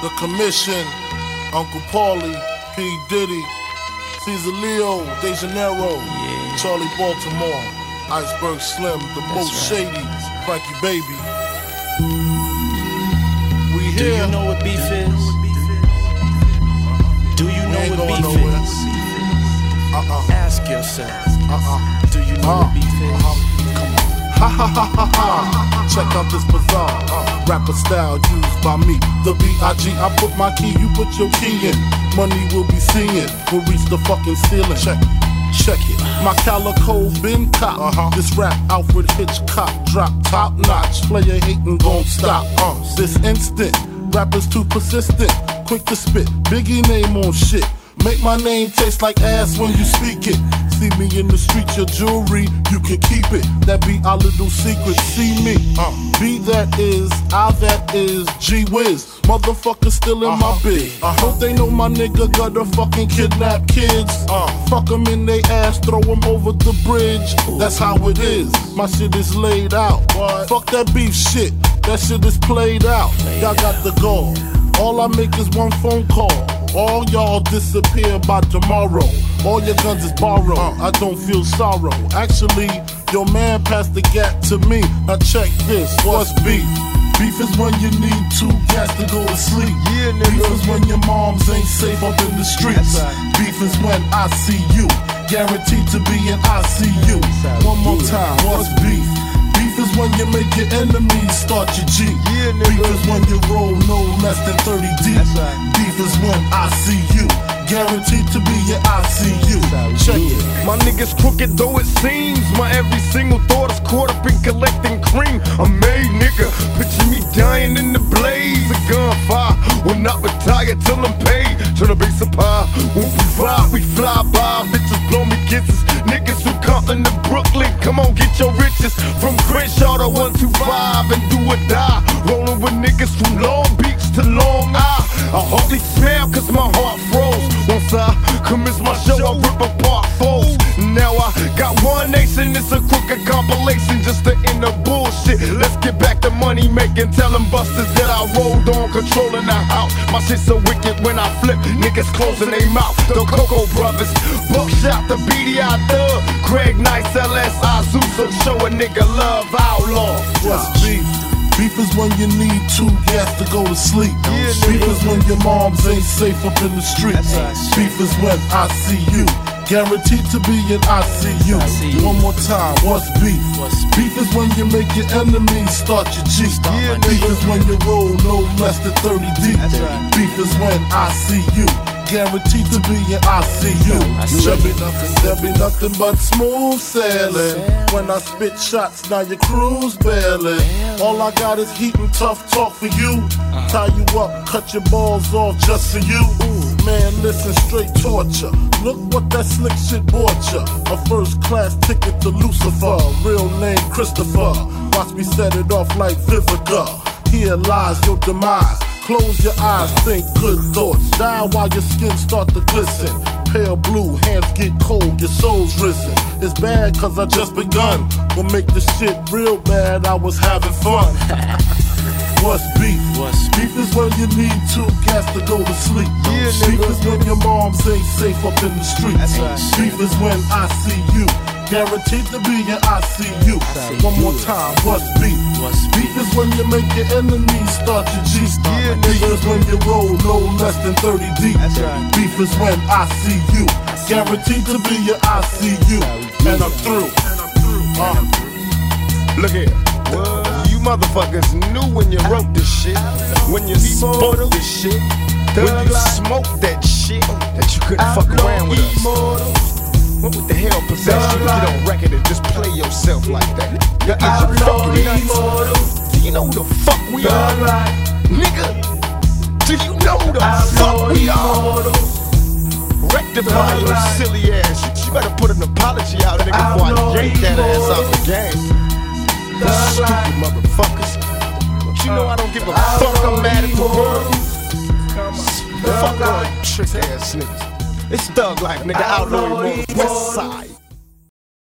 The Commission, Uncle Paulie, P. Diddy, Caesar Leo, De Janeiro, Charlie Baltimore, Iceberg Slim, the most shady, Frankie Baby. We here. Do you know what beef is? Do you know what beef is? Ask yourself. Do you know what beef is? Come on. Ha ha ha ha ha. Check out this bizarre rapper style used by me. The B.I.G. I put my key, you put your key in. Money we'll be seeing, we'll reach the fucking ceiling. Check it. My calico been cop. This rap Alfred Hitchcock drop top notch. Player hating gon' stop. This instant, rappers too persistent, quick to spit. Biggie name on shit. Make my name taste like ass when you speak it. See me in the street, your jewelry, you can keep it. That be our little secret. See me, B that is, I that is, G Wiz. Motherfuckers still in my biz. I hope they know my nigga got a fucking kidnap kids. Fuck them in they ass, throw them over the bridge. That's how it is. My shit is laid out. Fuck that beef shit. That shit is played out. Y'all got the goal. All I make is one phone call. All y'all disappear by tomorrow. All your guns is borrowed. I don't feel sorrow. Actually, your man passed the gap to me. Now check this. What's beef? Beef is when you need two cats to go to sleep. Beef is when your moms ain't safe up in the streets. Beef is when I see you, guaranteed to be in ICU. One more time. What's beef? Beef is when you make your enemies start your G. Beef is when you roll no less than 30 deep. Beef is when I see you, guaranteed to be your ICU. Check it. My niggas crooked though it seems. My every single thought is caught up in collecting cream. I'm made, nigga. Picture me dying in the blaze of gunfire. Will not retire till I'm paid. Turn the bass up high. When we fly by. Bitches blow me kisses. Niggas from Compton to Brooklyn. Come on, get your riches. From Crenshaw to 125 and do or die. Rolling with niggas from Long Beach to Long Island. I hardly smile cause my heart froze. Once I commence my show, I rip apart foes. Now I got one nation, it's a crooked compilation just to end the bullshit. Let's get back to money making, tell them busters that I rolled on, controlling the house. My shit so wicked when I flip, niggas closing their mouth. The Coco Brothers, Buckshot, the BDI Thug, Craig Nice, LSI Zeus, show a nigga love, outlaw. What's beef? Beef is when you need two gas to go to sleep. Beef is when your moms ain't safe up in the streets. Beef is when I see you, guaranteed to be in ICU. One more time, what's beef? Beef is when you make your enemies start your G. Beef is when you roll no less than 30 deep. Beef is when I see you, guaranteed to be in ICU. There'll be nothing but smooth sailing. When I spit shots, now your crew's bailing. All I got is heat and tough talk for you. Tie you up, cut your balls off just for you. Man, listen, straight torture. Look what that slick shit bought ya. A first class ticket to Lucifer. Real name Christopher. Watch me set it off like Vivica. Here lies your demise. Close your eyes, think good thoughts. Die while your skin start to glisten. Pale blue, hands get cold, your soul's risen. It's bad cause I just begun. Will make this shit real bad, I was having fun. What's beef? Beef is when you need two cats to go to sleep. Beef is when your moms ain't safe up in the streets. Beef is when I see you, guaranteed to be in ICU. One more time, what's beef? Beef is when you make your enemies start your G. Beef is when you roll no less than 30 deep. Beef is when I see you, guaranteed to be in ICU. And I'm through. Look here. You motherfuckers knew when you wrote this shit, when you spoke this shit, when you smoked that shit, that you couldn't fuck around with us. What the hell possessed you to get on record and just play yourself like that? Is you fucking nuts? Do you know who the fuck we are? Nigga, do you know who the fuck we are? Rectify your silly ass. You better put an apology out, nigga, before I yank that ass out the game. Stupid motherfuckers. Don't you know I don't give a fuck, I'm mad at the world. Fuck all trick ass niggas. It's Thug Life, nigga, Outlaw Immortal, West Side.